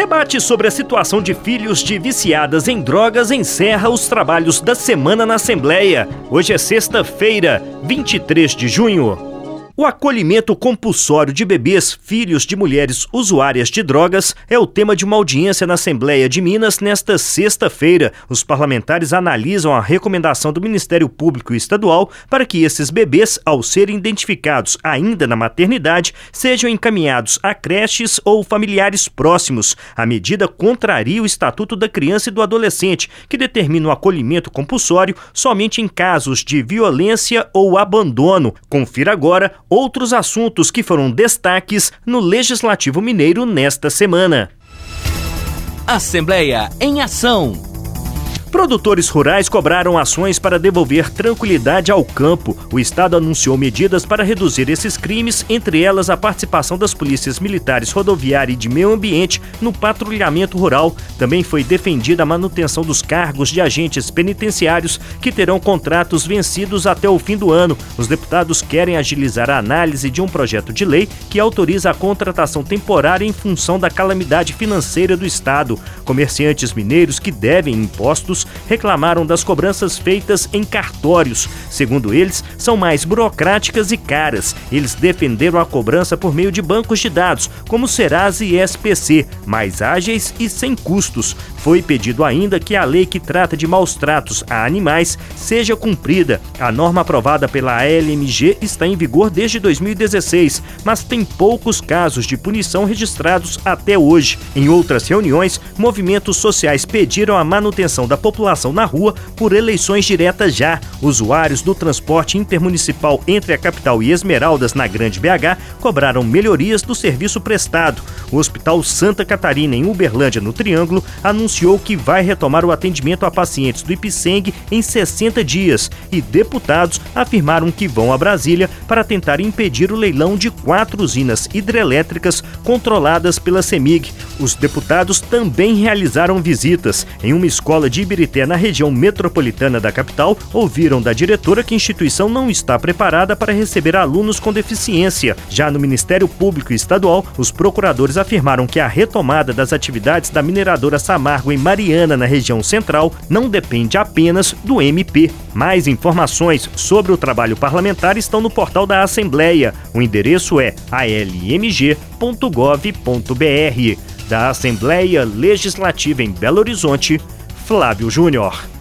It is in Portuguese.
Debate sobre a situação de filhos de viciadas em drogas encerra os trabalhos da semana na Assembleia. Hoje é sexta-feira, 23 de junho. O acolhimento compulsório de bebês, filhos de mulheres usuárias de drogas, é o tema de uma audiência na Assembleia de Minas nesta sexta-feira. Os parlamentares analisam a recomendação do Ministério Público Estadual para que esses bebês, ao serem identificados ainda na maternidade, sejam encaminhados a creches ou familiares próximos. A medida contraria o Estatuto da Criança e do Adolescente, que determina o acolhimento compulsório somente em casos de violência ou abandono. Confira agora outros assuntos que foram destaques no Legislativo Mineiro nesta semana. Assembleia em Ação. Produtores rurais cobraram ações para devolver tranquilidade ao campo. O Estado anunciou medidas para reduzir esses crimes, entre elas a participação das polícias militares rodoviária e de meio ambiente no patrulhamento rural. Também foi defendida a manutenção dos cargos de agentes penitenciários que terão contratos vencidos até o fim do ano. Os deputados querem agilizar a análise de um projeto de lei que autoriza a contratação temporária em função da calamidade financeira do Estado. Comerciantes mineiros que devem impostos reclamaram das cobranças feitas em cartórios. Segundo eles, são mais burocráticas e caras. Eles defenderam a cobrança por meio de bancos de dados, como Serasa e SPC, mais ágeis e sem custos. Foi pedido ainda que a lei que trata de maus tratos a animais seja cumprida. A norma aprovada pela ALMG está em vigor desde 2016, mas tem poucos casos de punição registrados até hoje. Em outras reuniões, movimentos sociais pediram a manutenção da população na rua por eleições diretas já. Usuários do transporte intermunicipal entre a capital e Esmeraldas, na Grande BH, cobraram melhorias do serviço prestado. O Hospital Santa Catarina, em Uberlândia, no Triângulo, anunciou que vai retomar o atendimento a pacientes do Ipseng em 60 dias e deputados afirmaram que vão a Brasília para tentar impedir o leilão de 4 usinas hidrelétricas controladas pela CEMIG. Os deputados também realizaram visitas. Em uma escola de Ibirité, na região metropolitana da capital, ouviram da diretora que a instituição não está preparada para receber alunos com deficiência. Já no Ministério Público Estadual, os procuradores afirmaram que a retomada das atividades da mineradora Samargo em Mariana, na região central, não depende apenas do MP. Mais informações sobre o trabalho parlamentar estão no portal da Assembleia. O endereço é almg.gov.br. Da Assembleia Legislativa em Belo Horizonte, Flávio Júnior.